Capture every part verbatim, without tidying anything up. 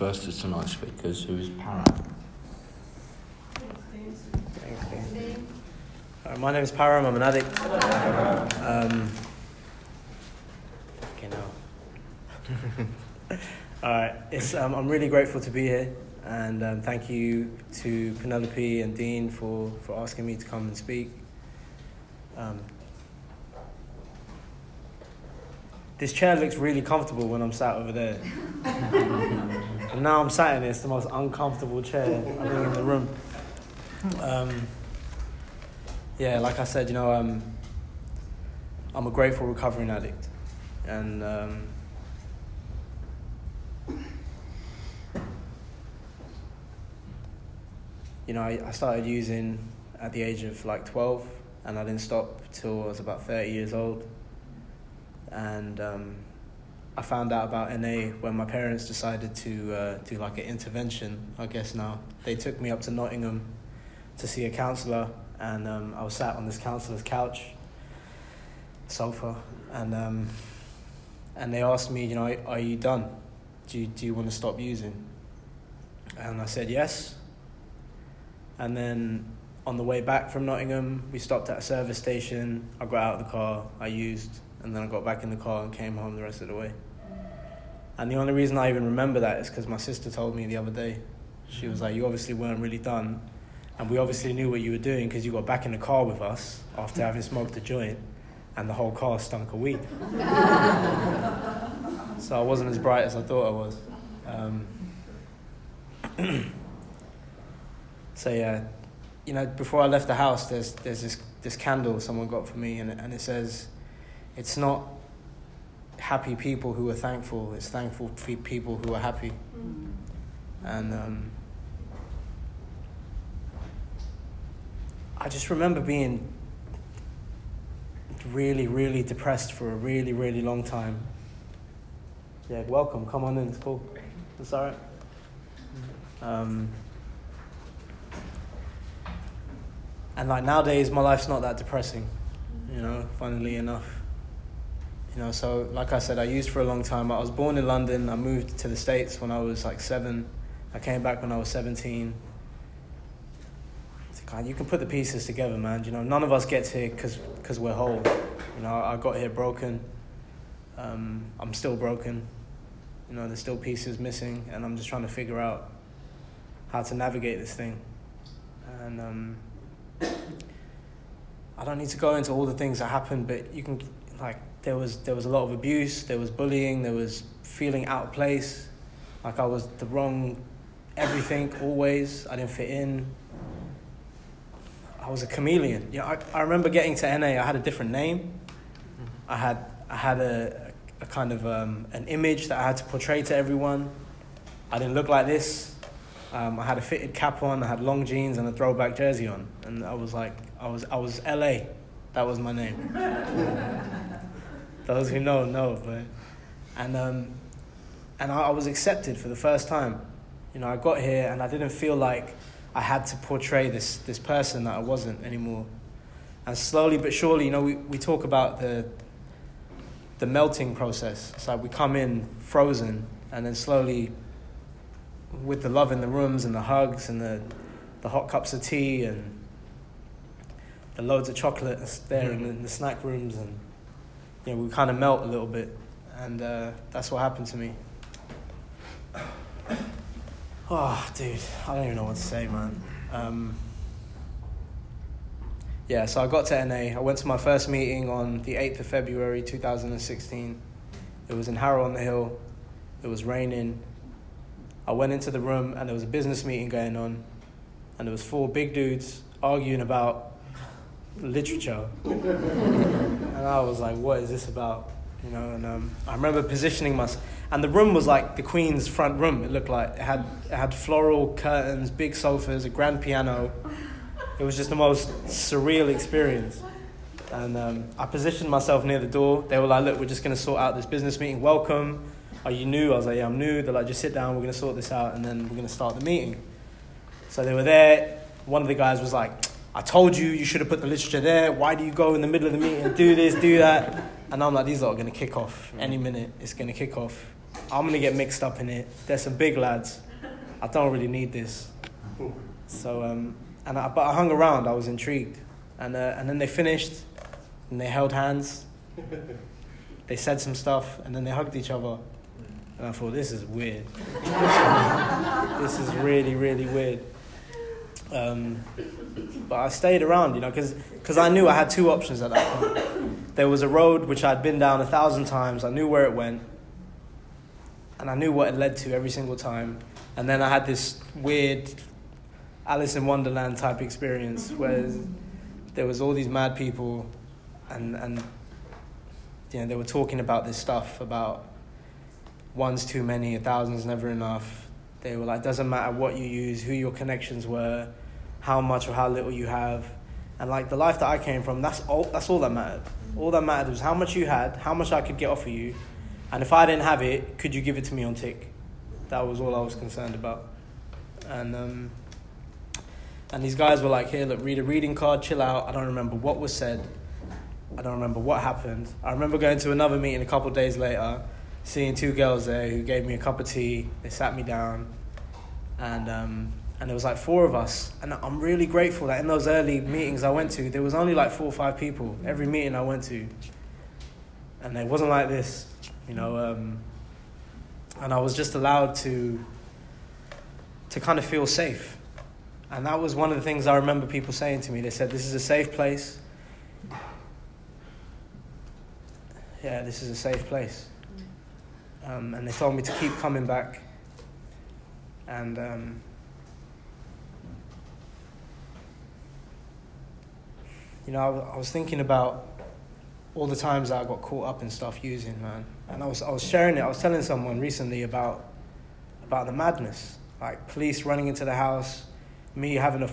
first to tonight's speakers, who is Param. Thanks, Dean. Uh, my name is Param. I'm an addict. Um, fucking hell. All right. It's, um, I'm really grateful to be here, and um, thank you to Penelope and Dean for, for asking me to come and speak. Um, this chair looks really comfortable when I'm sat over there. And now I'm sat in it. It's the most uncomfortable chair I think in the room. Um, yeah, like I said, you know, um, I'm a grateful recovering addict, and um, you know, I, I started using at the age of like twelve, and I didn't stop till I was about thirty years old. And um, I found out about N A when my parents decided to uh, do like an intervention, I guess now. They took me up to Nottingham to see a counsellor, and um, I was sat on this counsellor's couch, sofa, and um, and they asked me, you know, are you done? Do you, do you want to stop using? And I said yes. And then on the way back from Nottingham, we stopped at a service station. I got out of the car, I used, and then I got back in the car and came home the rest of the way. And the only reason I even remember that is because my sister told me the other day. She was like, you obviously weren't really done, and we obviously knew what you were doing because you got back in the car with us after having smoked a joint, and the whole car stunk of weed. So I wasn't as bright as I thought I was. Um, so yeah, you know, before I left the house, there's there's this, this candle someone got for me, and and it says, it's not happy people who are thankful, it's thankful people who are happy. Mm. And um, I just remember being really, really depressed for a really, really long time. Yeah, welcome, come on in, it's cool. It's all right. Um, and like nowadays, my life's not that depressing, you know, funnily enough. You know, so like I said, I used for a long time. I was born in London. I moved to the States when I was like seven. I came back when I was seventeen. God, you can put the pieces together, man. You know, none of us gets here because because we're whole. You know, I got here broken. Um, I'm still broken. You know, there's still pieces missing, and I'm just trying to figure out how to navigate this thing. And um, I don't need to go into all the things that happened, but you can, like, there was there was a lot of abuse, there was bullying, there was feeling out of place, like I was the wrong everything always. I didn't fit in. I was a chameleon. You know, I, I remember getting to N A. I had a different name. I had I had a, a kind of um, an image that I had to portray to everyone. I didn't look like this. Um, I had a fitted cap on. I had long jeans and a throwback jersey on, and I was like, I was I was L A. That was my name. Those who know know, but and um, and I, I was accepted for the first time. You know, I got here and I didn't feel like I had to portray this this person that I wasn't anymore. And slowly but surely, you know, we, we talk about the the melting process. It's like we come in frozen, and then slowly, with the love in the rooms and the hugs and the the hot cups of tea and the loads of chocolate there mm-hmm. in, the, in the snack rooms, and you know, we kind of melt a little bit, and uh, that's what happened to me. Oh, dude, I don't even know what to say, man. Um, yeah, so I got to N A. I went to my first meeting on the eighth of February, two thousand sixteen. It was in Harrow on the Hill. It was raining. I went into the room, and there was a business meeting going on, and there was four big dudes arguing about literature. And I was like, what is this about? You know, and um, I remember positioning myself, and the room was like the Queen's front room. It looked like it had it had floral curtains, big sofas, a grand piano. It was just the most surreal experience. And um, I positioned myself near the door. They were like, look, we're just going to sort out this business meeting. Welcome. Are you new? I was like, yeah, I'm new. They're like, just sit down. We're going to sort this out, and then we're going to start the meeting. So they were there. One of the guys was like, I told you you should have put the literature there. Why do you go in the middle of the meeting and do this, do that? And I'm like, these lot are going to kick off any minute. It's going to kick off. I'm going to get mixed up in it. There's some big lads. I don't really need this. So, um, and I, but I hung around. I was intrigued. And uh, and then they finished, and they held hands. They said some stuff, and then they hugged each other. And I thought, this is weird. This is really, really weird. Um, but I stayed around, you know, because because I knew I had two options at that point. There was a road which I'd been down a thousand times. I knew where it went. And I knew what it led to every single time. And then I had this weird Alice in Wonderland type experience where there was all these mad people and, and you know, they were talking about this stuff, about one's too many, a thousand's never enough. They were like, doesn't matter what you use, who your connections were, how much or how little you have. And like the life that I came from, that's all, that's all that mattered. All that mattered was how much you had, how much I could get off of you. And if I didn't have it, could you give it to me on tick? That was all I was concerned about. And um, and these guys were like, here, look, read a reading card, chill out. I don't remember what was said. I don't remember what happened. I remember going to another meeting a couple of days later, seeing two girls there who gave me a cup of tea. They sat me down. And um, and there was like four of us. And I'm really grateful that in those early meetings I went to, there was only like four or five people. Every meeting I went to. And it wasn't like this. You know, um, and I was just allowed to to kind of feel safe. And that was one of the things I remember people saying to me. They said, this is a safe place. Yeah, this is a safe place. Um, and they told me to keep coming back. And um, you know, I, I was thinking about all the times that I got caught up in stuff using, man. And I was I was sharing it. I was telling someone recently about about the madness, like police running into the house, me having a,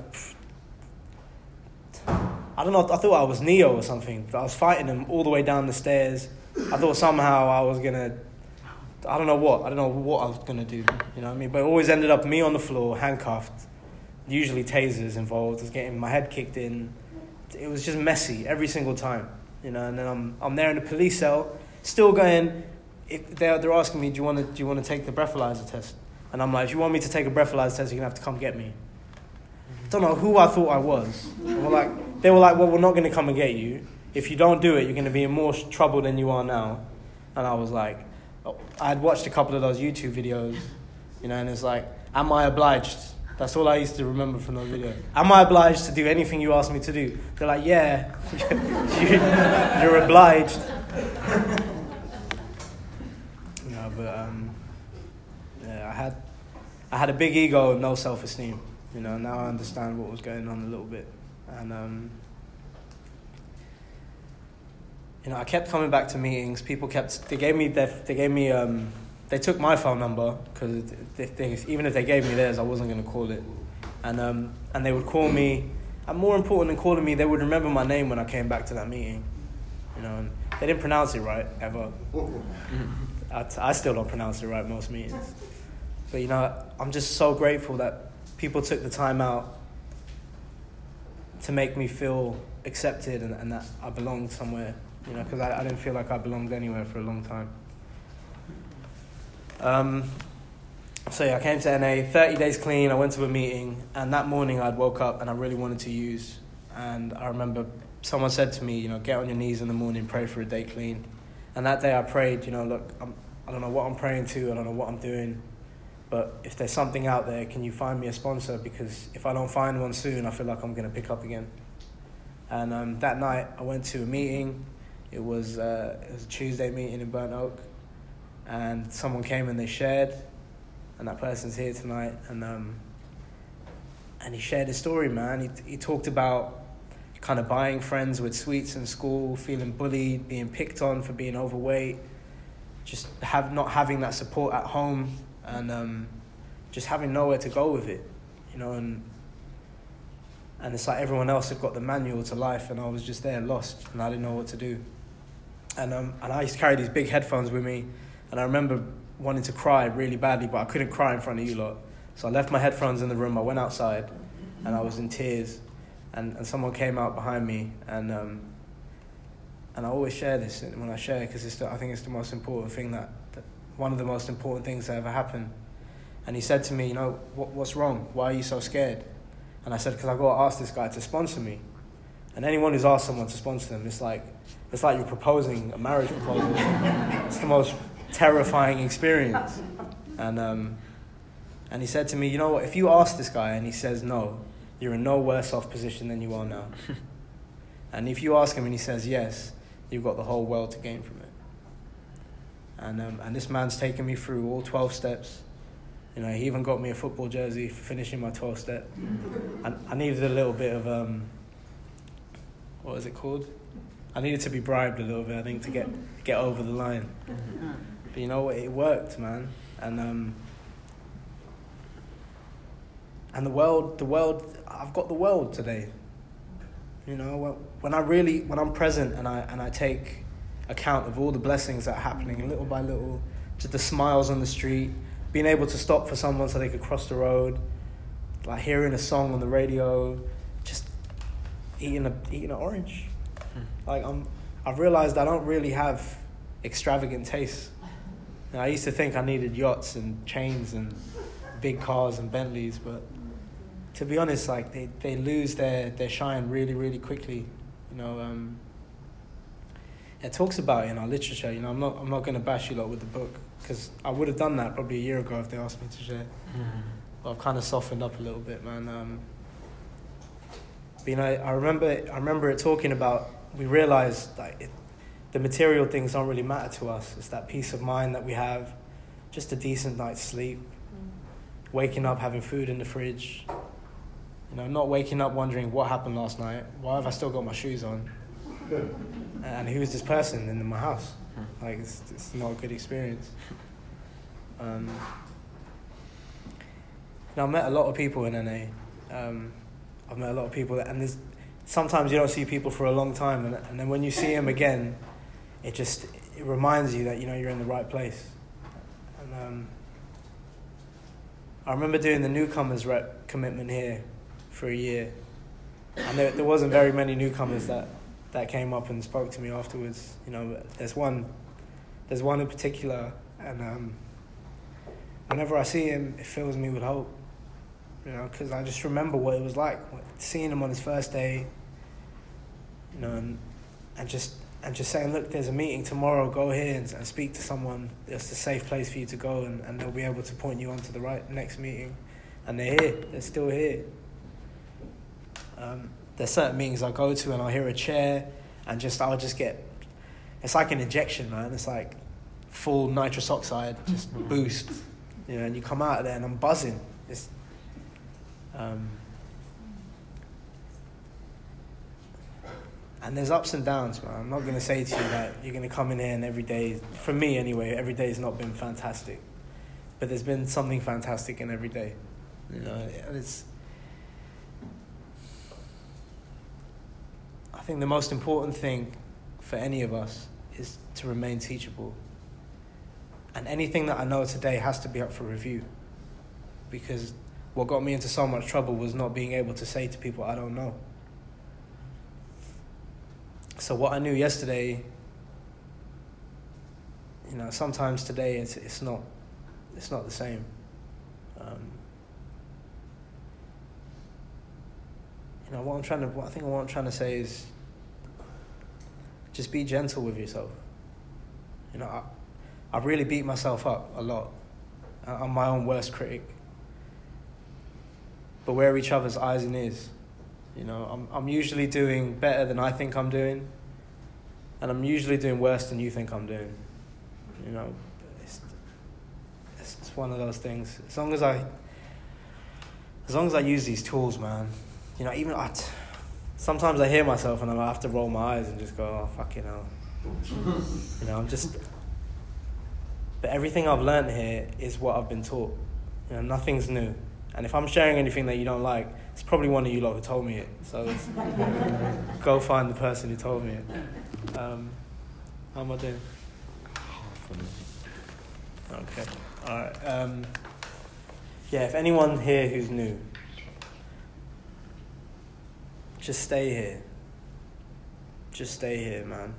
I don't know. I thought I was Neo or something. But I was fighting them all the way down the stairs. I thought somehow I was gonna, I don't know what. I don't know what I was gonna do. You know what I mean? But it always ended up me on the floor, handcuffed. Usually tasers involved. I was getting my head kicked in. It was just messy every single time. You know, and then I'm I'm there in the police cell, still going. If they're they're asking me, do you want to do you want to take the breathalyzer test? And I'm like, if you want me to take a breathalyzer test, you're gonna have to come get me. I don't know who I thought I was. And we're like, they were like, well, we're not gonna come and get you. If you don't do it, you're gonna be in more trouble than you are now. And I was like, oh, I had watched a couple of those YouTube videos, you know, and it's like, am I obliged? That's all I used to remember from those videos. Am I obliged to do anything you ask me to do? They're like, yeah, you, you're obliged. No, but um, yeah, I had, I had a big ego and no self-esteem. You know, now I understand what was going on a little bit, and um, you know, I kept coming back to meetings. People kept, they gave me, their, they gave me. Um, They took my phone number because even if they gave me theirs, I wasn't going to call it. And um, and they would call me. And more important than calling me, they would remember my name when I came back to that meeting. You know, and they didn't pronounce it right, ever. I, I still don't pronounce it right most meetings. But, you know, I'm just so grateful that people took the time out to make me feel accepted and, and that I belonged somewhere. You know, because I, I didn't feel like I belonged anywhere for a long time. Um, so yeah, I came to N A, thirty days clean, I went to a meeting, and that morning I'd woke up and I really wanted to use. And I remember someone said to me, you know, get on your knees in the morning, pray for a day clean. And that day I prayed, you know, look, I'm, I don't know what I'm praying to, I don't know what I'm doing, but if there's something out there, can you find me a sponsor? Because if I don't find one soon, I feel like I'm going to pick up again. And um, that night I went to a meeting. It was, uh, it was a Tuesday meeting in Burnt Oak. And someone came and they shared, and that person's here tonight. And um, and he shared his story, man. He he talked about kind of buying friends with sweets in school, feeling bullied, being picked on for being overweight, just have not having that support at home, and um, just having nowhere to go with it, you know. And and it's like everyone else had got the manual to life, and I was just there lost, and I didn't know what to do. And um and I used to carry these big headphones with me. And I remember wanting to cry really badly, but I couldn't cry in front of you lot. So I left my headphones in the room, I went outside, and I was in tears. and, and someone came out behind me, and um, and I always share this when I share, because it's the, I think it's the most important thing that, that one of the most important things that ever happened. And he said to me, you know, what, what's wrong? Why are you so scared? And I said, because I got to ask this guy to sponsor me. And anyone who's asked someone to sponsor them, it's like it's like you're proposing a marriage proposal. It's the most terrifying experience. And um, and he said to me, you know what? If you ask this guy and he says no, you're in no worse off position than you are now. And if you ask him and he says yes, you've got the whole world to gain from it. And um, and this man's taken me through all twelve steps. You know, he even got me a football jersey for finishing my twelve step. And I needed a little bit of um, what is it called? I needed to be bribed a little bit, I think, to get get over the line. But you know what? It worked, man. And um, and the world, the world, I've got the world today. You know, when I really, when I'm present and I and I take account of all the blessings that are happening little by little, just the smiles on the street, being able to stop for someone so they could cross the road, like hearing a song on the radio, just eating a eating an orange. Like I'm, I've realized I don't really have extravagant tastes. You know, I used to think I needed yachts and chains and big cars and Bentleys, but to be honest, like they, they lose their, their shine really, really quickly. You know, um, it talks about it in our literature. You know, I'm not I'm not going to bash you lot with the book, because I would have done that probably a year ago if they asked me to share. Mm-hmm. But I've kind of softened up a little bit, man. Um, but, you know, I remember I remember it talking about, we realized like it, the material things don't really matter to us. It's that peace of mind that we have, just a decent night's sleep, mm. waking up, having food in the fridge. You know, not waking up wondering what happened last night. Why have I still got my shoes on? And who's this person in my house? Like, it's, it's not a good experience. Um, you know, I've met a lot of people in N A. Um, I've met a lot of people, that, and there's sometimes you don't see people for a long time, and, and then when you see them again, it just it reminds you that, you know, you're in the right place. And um, I remember doing the newcomers rep commitment here for a year, and there, there wasn't very many newcomers that, that came up and spoke to me afterwards. You know, there's one, there's one in particular, and um, whenever I see him, it fills me with hope. You know, because I just remember what it was like seeing him on his first day. You know, and and just and just saying, look, there's a meeting tomorrow. Go here and, and speak to someone. It's a safe place for you to go, and, and they'll be able to point you on to the right next meeting. And they're here. They're still here. Um, there's certain meetings I go to and I'll hear a chair and just I'll just get, it's like an injection, man. It's like full nitrous oxide, just boost. You know, and you come out of there and I'm buzzing. It's, um, and there's ups and downs, man. I'm not going to say to you that you're going to come in here and every day, for me anyway, every day has not been fantastic. But there's been something fantastic in every day. You know, and it's, I think the most important thing for any of us is to remain teachable. And anything that I know today has to be up for review. Because what got me into so much trouble was not being able to say to people, I don't know. So what I knew yesterday, you know, sometimes today it's it's not it's not the same. Um, you know, what I'm trying to what I think what I'm trying to say is just be gentle with yourself. You know, I, I really beat myself up a lot. I'm my own worst critic. But we're each other's eyes and ears. You know, I'm I'm usually doing better than I think I'm doing, and I'm usually doing worse than you think I'm doing. You know, it's it's just one of those things. As long as I, as long as I use these tools, man. You know, even I, sometimes I hear myself and I have to roll my eyes and just go, oh fucking hell. You know, I'm just. But everything I've learned here is what I've been taught. You know, nothing's new. And if I'm sharing anything that you don't like, it's probably one of you lot who told me it. So it's, go find the person who told me it. Um, how am I doing? Okay. All right. Um, yeah, if anyone here who's new, just stay here. Just stay here, man.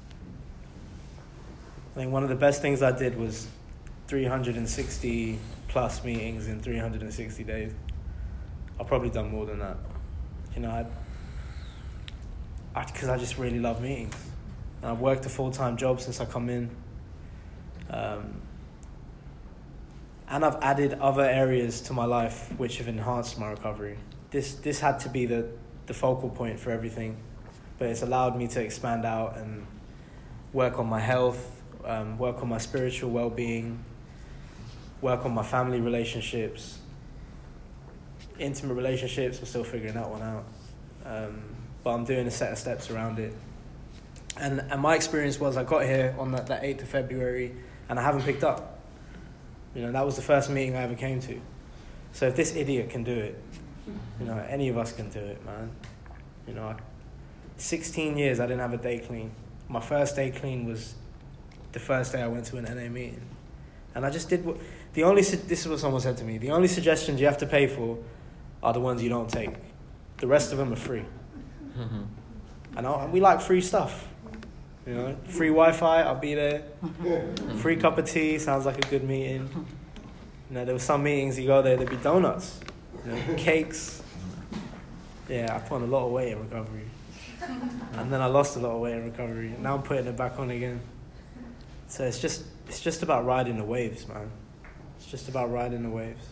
I think one of the best things I did was three hundred sixty plus meetings in three hundred sixty days. I've probably done more than that. You know, I, I, because I just really love meetings. And I've worked a full-time job since I come in. Um, and I've added other areas to my life which have enhanced my recovery. This this had to be the, the focal point for everything, but it's allowed me to expand out and work on my health, um, work on my spiritual well-being, work on my family relationships, intimate relationships. I'm still figuring that one out, um, but I'm doing a set of steps around it. And and my experience was I got here on that, that eighth of February and I haven't picked up. You know, that was the first meeting I ever came to. So if this idiot can do it, you know, any of us can do it, man. You know, I, sixteen years I didn't have a day clean. My first day clean was the first day I went to an N A meeting. And I just did what, the only, this is what someone said to me, the only suggestions you have to pay for are the ones you don't take. The rest of them are free. Mm-hmm. And I, we like free stuff. You know, free Wi-Fi, I'll be there. Free cup of tea, sounds like a good meeting. You know, there were some meetings you go there, there'd be donuts, you know, cakes. Yeah, I put on a lot of weight in recovery. And then I lost a lot of weight in recovery. And now I'm putting it back on again. So it's just it's just about riding the waves, man. It's just about riding the waves.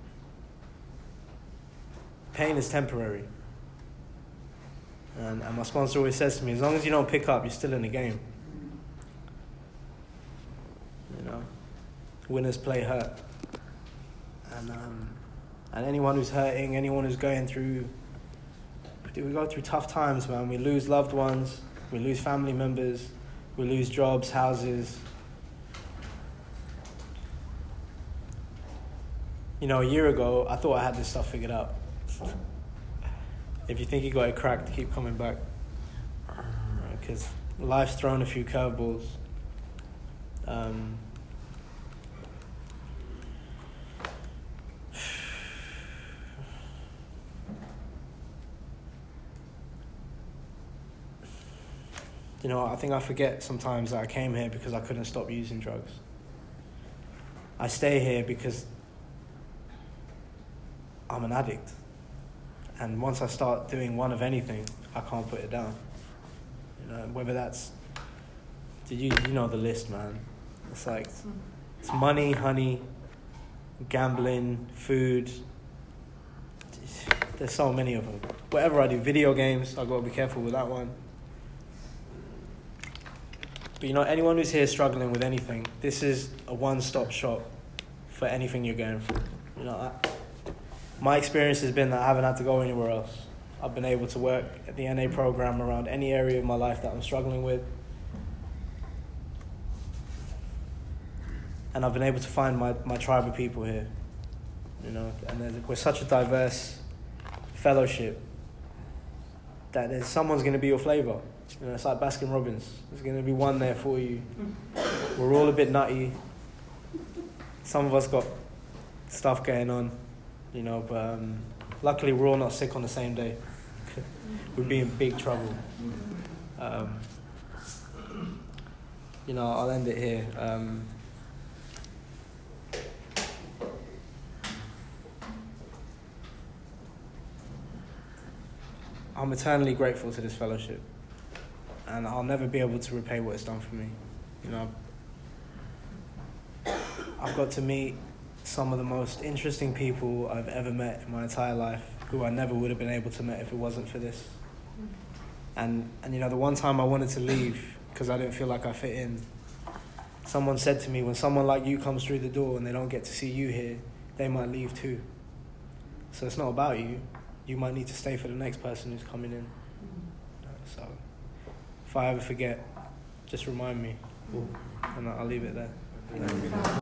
Pain is temporary. And, and my sponsor always says to me, as long as you don't pick up, you're still in the game. You know, winners play hurt. And um, and anyone who's hurting, anyone who's going through, we go through tough times, man. We lose loved ones, we lose family members, we lose jobs, houses. You know, a year ago, I thought I had this stuff figured out. If you think you got it cracked, keep coming back. Because life's thrown a few curveballs. Um, you know, I think I forget sometimes that I came here because I couldn't stop using drugs. I stay here because I'm an addict. And once I start doing one of anything, I can't put it down. You know, whether that's, you you know the list, man. It's like, it's money, honey, gambling, food. There's so many of them. Whatever I do, video games, I've got to be careful with that one. But you know, anyone who's here struggling with anything, this is a one-stop shop for anything you're going through. You know, I, my experience has been that I haven't had to go anywhere else. I've been able to work at the N A program around any area of my life that I'm struggling with. And I've been able to find my, my tribe of people here. You know, and we're such a diverse fellowship that there's someone's going to be your flavor. You know, it's like Baskin Robbins. There's going to be one there for you. We're all a bit nutty. Some of us got stuff going on. You know, but um, luckily we're all not sick on the same day. We'd be in big trouble. Um, you know, I'll end it here. Um, I'm eternally grateful to this fellowship, and I'll never be able to repay what it's done for me. You know, I've got to meet some of the most interesting people I've ever met in my entire life, who I never would have been able to meet if it wasn't for this. And, and you know, the one time I wanted to leave because I didn't feel like I fit in, someone said to me, when someone like you comes through the door and they don't get to see you here, they might leave too. So it's not about you. You might need to stay for the next person who's coming in. So if I ever forget, just remind me, and I'll leave it there.